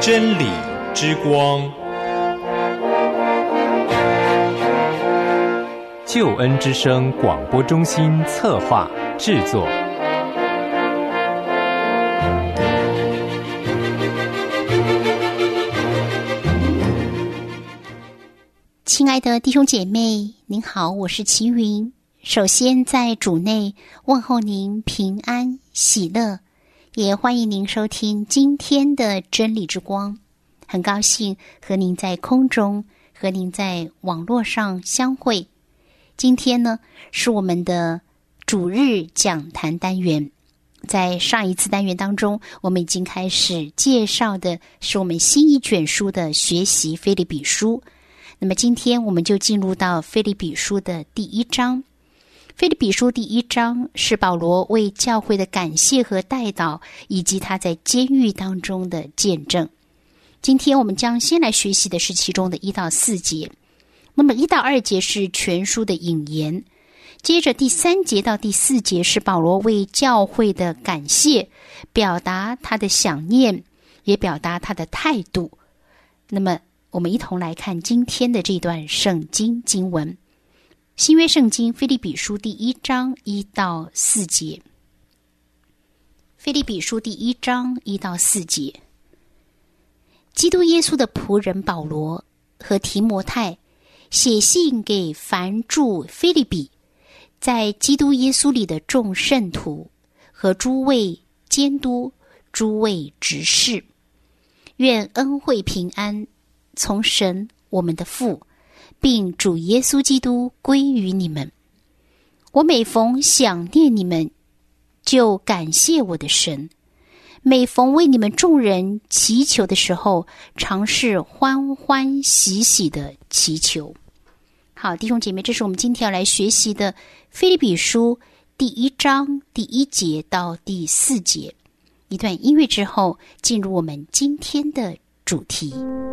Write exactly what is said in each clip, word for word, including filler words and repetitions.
真理之光，救恩之声广播中心策划制作。 亲爱的弟兄姐妹，您好，我是齐云。首先在主内问候您平安喜乐，也欢迎您收听今天的真理之光。很高兴和您在空中，和您在网络上相会。今天呢，是我们的主日讲坛单元。在上一次单元当中，我们已经开始介绍的是我们新一卷书的学习腓立比书。那么今天我们就进入到腓立比书的第一章。腓立比书第一章是保罗为教会的感谢和代祷，以及他在监狱当中的见证。今天我们将先来学习的是其中的一到四节。那么一到二节是全书的引言，接着第三节到第四节是保罗为教会的感谢，表达他的想念，也表达他的态度。那么我们一同来看今天的这段圣经经文，新约圣经腓立比书第一章一到四节。腓立比书第一章一到四节，基督耶稣的仆人保罗和提摩太写信给凡住腓立比，在基督耶稣里的众圣徒和诸位监督、诸位执事，愿恩惠平安从神我们的父并主耶稣基督归于你们。我每逢想念你们，就感谢我的神，每逢为你们众人祈求的时候，常是欢欢喜喜的祈求。好，弟兄姐妹，这是我们今天要来学习的腓立比书第一章第一节到第四节。一段音乐之后，进入我们今天的主题。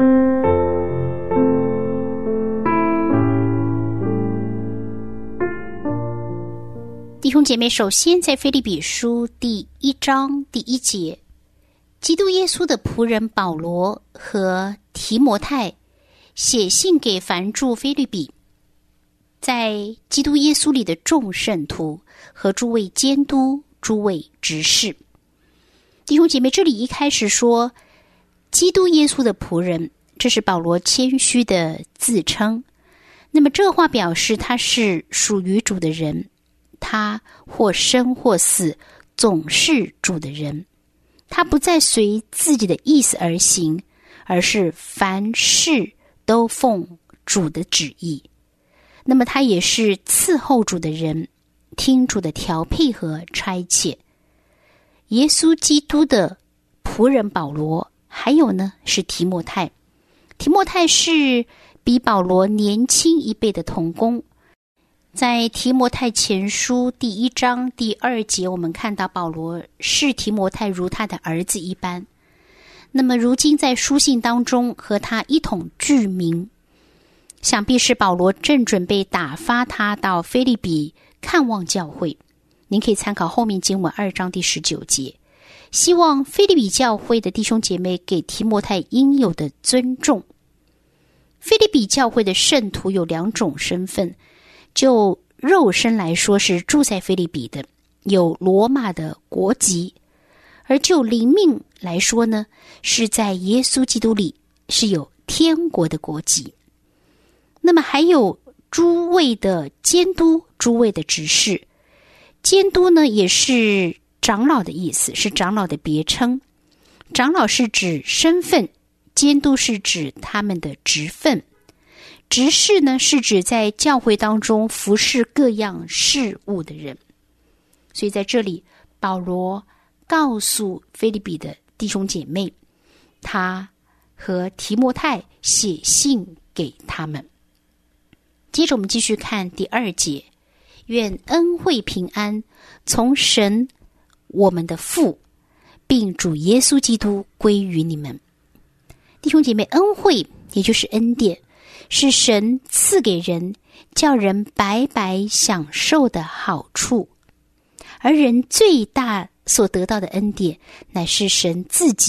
弟兄姐妹，首先在腓立比书第一章第一节，基督耶稣的仆人保罗和提摩太写信给凡住腓立比，在基督耶稣里的众圣徒和诸位监督、诸位执事。弟兄姐妹，这里一开始说基督耶稣的仆人，这是保罗谦虚的自称。那么这话表示他是属于主的人，他或生或死，总是主的人。他不再随自己的意思而行，而是凡事都奉主的旨意。那么他也是伺候主的人，听主的调配和差遣。耶稣基督的仆人保罗，还有呢是提摩太。提摩太是比保罗年轻一辈的同工。在提摩太前书第一章第二节，我们看到保罗视提摩太如他的儿子一般。那么如今在书信当中和他一同具名，想必是保罗正准备打发他到腓立比看望教会。您可以参考后面经文二章第十九节，希望腓立比教会的弟兄姐妹给提摩太应有的尊重。腓立比教会的圣徒有两种身份，就肉身来说是住在腓立比的，有罗马的国籍；而就灵命来说呢，是在耶稣基督里是有天国的国籍。那么还有诸位的监督、诸位的执事。监督呢也是长老的意思，是长老的别称。长老是指身份，监督是指他们的职分。执事呢是指在教会当中服侍各样事务的人。所以在这里保罗告诉腓立比的弟兄姐妹，他和提摩太写信给他们。接着我们继续看第二节，愿恩惠平安从神我们的父并主耶稣基督归于你们。弟兄姐妹，恩惠也就是恩典，是神赐给人，叫人白白享受的好处。而人最大所得到的恩典，乃是神自己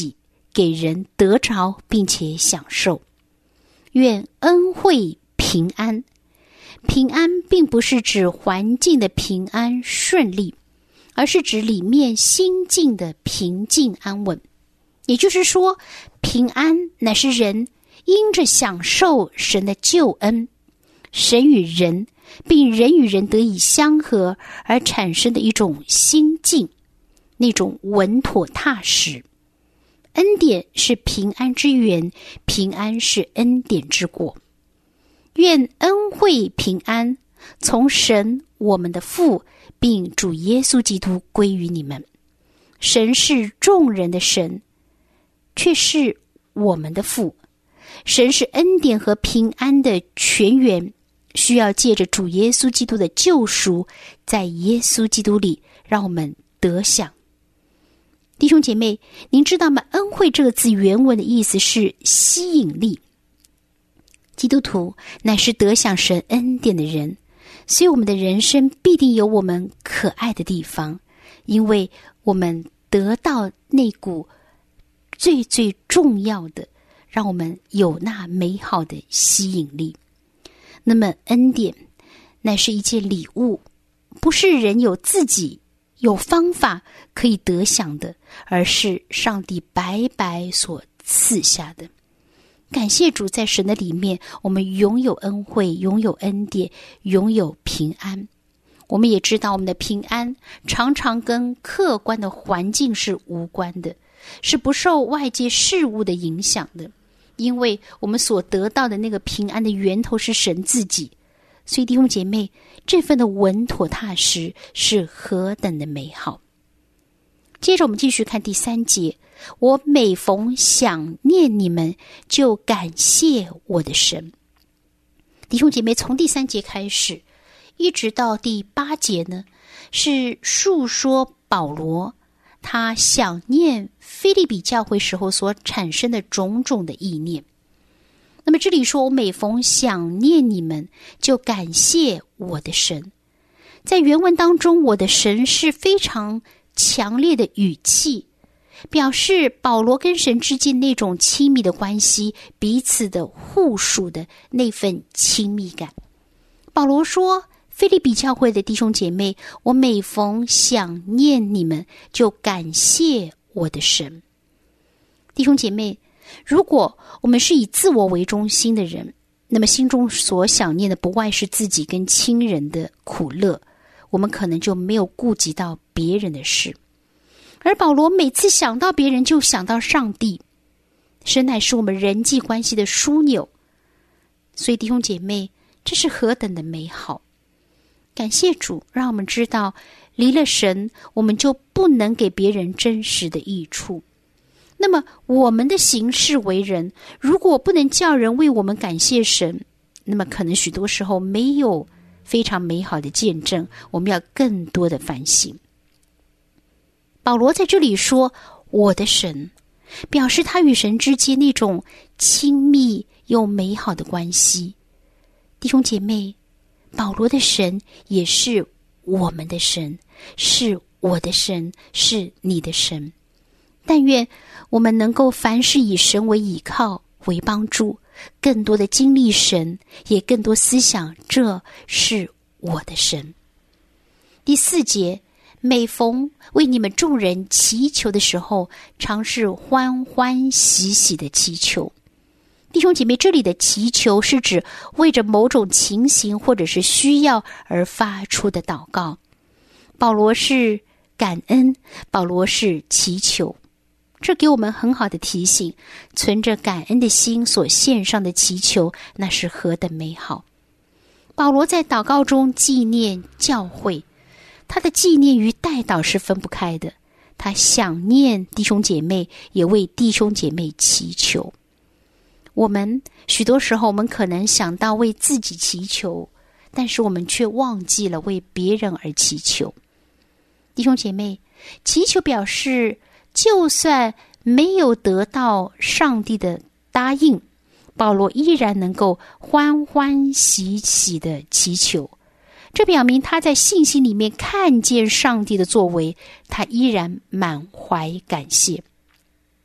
给人得着并且享受。愿恩惠平安。平安并不是指环境的平安顺利，而是指里面心境的平静安稳。也就是说，平安乃是人因着享受神的救恩，神与人并人与人得以相合而产生的一种心境，那种稳妥踏实。恩典是平安之源，平安是恩典之果。愿恩惠平安从神我们的父并主耶稣基督归于你们。神是众人的神，却是我们的父。神是恩典和平安的泉源，需要借着主耶稣基督的救赎，在耶稣基督里让我们得享。弟兄姐妹，您知道吗？恩惠这个字原文的意思是吸引力。基督徒乃是得享神恩典的人，所以我们的人生必定有我们可爱的地方，因为我们得到那股最最重要的，让我们有那美好的吸引力。那么恩典乃是一件礼物，不是人有自己有方法可以得享的，而是上帝白白所赐下的。感谢主，在神的里面，我们拥有恩惠，拥有恩典，拥有平安。我们也知道，我们的平安常常跟客观的环境是无关的，是不受外界事物的影响的，因为我们所得到的那个平安的源头是神自己。所以弟兄姐妹，这份的稳妥踏实是何等的美好。接着我们继续看第三节，我每逢想念你们，就感谢我的神。弟兄姐妹，从第三节开始一直到第八节呢，是述说保罗他想念腓立比教会时候所产生的种种的意念。那么这里说，我每逢想念你们，就感谢我的神。在原文当中，我的神是非常强烈的语气，表示保罗跟神之间那种亲密的关系，彼此的互属的那份亲密感。保罗说，腓立比教会的弟兄姐妹，我每逢想念你们，就感谢我的神。弟兄姐妹，如果我们是以自我为中心的人，那么心中所想念的不外是自己跟亲人的苦乐，我们可能就没有顾及到别人的事。而保罗每次想到别人，就想到上帝，神乃是我们人际关系的枢纽。所以弟兄姐妹，这是何等的美好！感谢主，让我们知道离了神，我们就不能给别人真实的益处。那么我们的行事为人，如果不能叫人为我们感谢神，那么可能许多时候没有非常美好的见证，我们要更多的反省。保罗在这里说我的神，表示他与神之间那种亲密又美好的关系。弟兄姐妹，保罗的神也是我们的神，是我的神，是你的神。但愿我们能够凡事以神为倚靠，为帮助，更多的经历神，也更多思想这是我的神。第四节，每逢为你们众人祈求的时候，常是欢欢喜喜的祈求。弟兄姐妹，这里的祈求是指为着某种情形或者是需要而发出的祷告。保罗是感恩，保罗是祈求，这给我们很好的提醒，存着感恩的心所献上的祈求，那是何等美好。保罗在祷告中纪念教会，他的纪念与代祷是分不开的，他想念弟兄姐妹，也为弟兄姐妹祈求。我们许多时候，我们可能想到为自己祈求，但是我们却忘记了为别人而祈求。弟兄姐妹，祈求表示就算没有得到上帝的答应，保罗依然能够欢欢喜喜的祈求。这表明他在信心里面看见上帝的作为，他依然满怀感谢。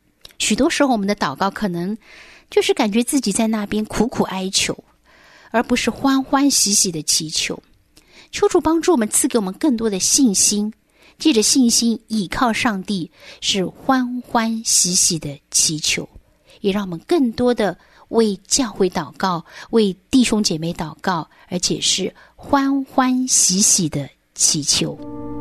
许多时候我们的祷告可能就是感觉自己在那边苦苦哀求，而不是欢欢喜喜的祈求。求主帮助我们，赐给我们更多的信心，借着信心倚靠上帝，是欢欢喜喜的祈求，也让我们更多的为教会祷告，为弟兄姐妹祷告，而且是欢欢喜喜的祈求。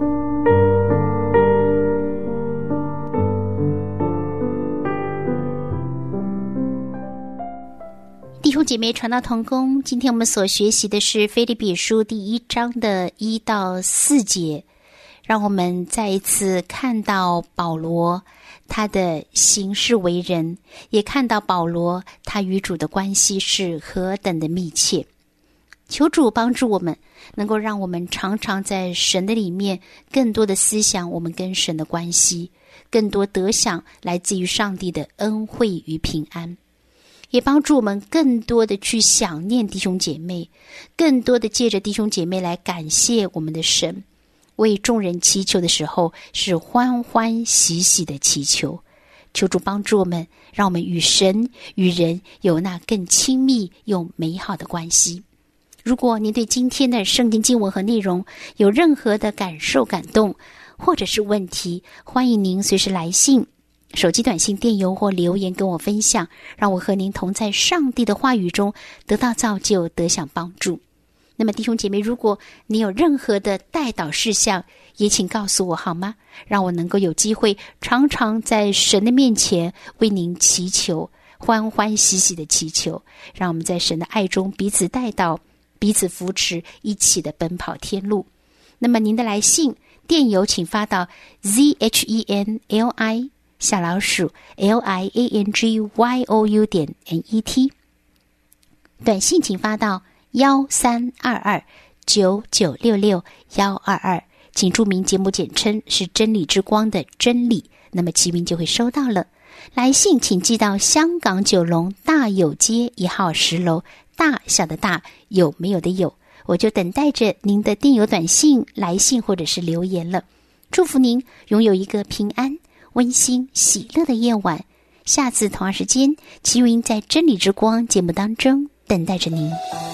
弟兄姐妹传道同工，今天我们所学习的是腓立比书第一章的一到四节，让我们再一次看到保罗他的行事为人，也看到保罗他与主的关系是何等的密切。求主帮助我们，能够让我们常常在神的里面更多的思想我们跟神的关系，更多得享来自于上帝的恩惠与平安，也帮助我们更多的去想念弟兄姐妹，更多的借着弟兄姐妹来感谢我们的神。为众人祈求的时候是欢欢喜喜的祈求。求主帮助我们，让我们与神与人有那更亲密又美好的关系。如果您对今天的圣经经文和内容有任何的感受感动，或者是问题，欢迎您随时来信、手机短信、电邮或留言跟我分享，让我和您同在上帝的话语中得到造就，得享帮助。那么弟兄姐妹，如果你有任何的代祷事项，也请告诉我好吗？让我能够有机会常常在神的面前为您祈求，欢欢喜喜的祈求，让我们在神的爱中彼此代祷，彼此扶持，一起的奔跑天路。那么您的来信、电邮请发到 z h e n l i 小老鼠 l i a n g y o u 点 n e t， 短信请发到幺三二二九九六六幺二二，请注明节目简称是真理之光的真理，那么其名就会收到了。来信请寄到香港九龙大有街一号十楼，大小的大，有没有的有，我就等待着您的电邮短信、来信或者是留言了。祝福您拥有一个平安、温馨、喜乐的夜晚。下次同样时间，齐云在真理之光节目当中等待着您。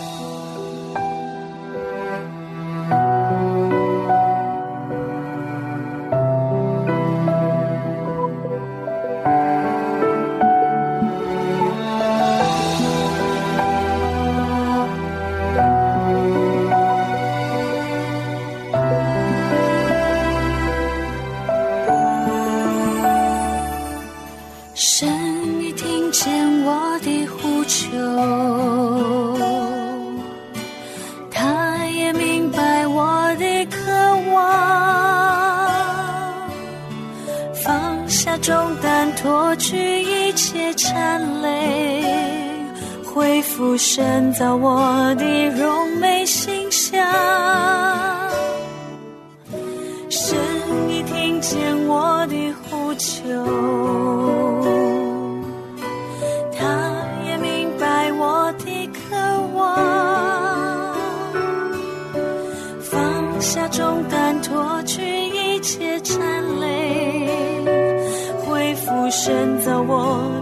神，你听见我的呼求，他也明白我的渴望，放下重担，脱去一切缠累，恢复神造我的荣美形象。神，你听见我的呼求，下重担，脱去一切缠累，恢复神造我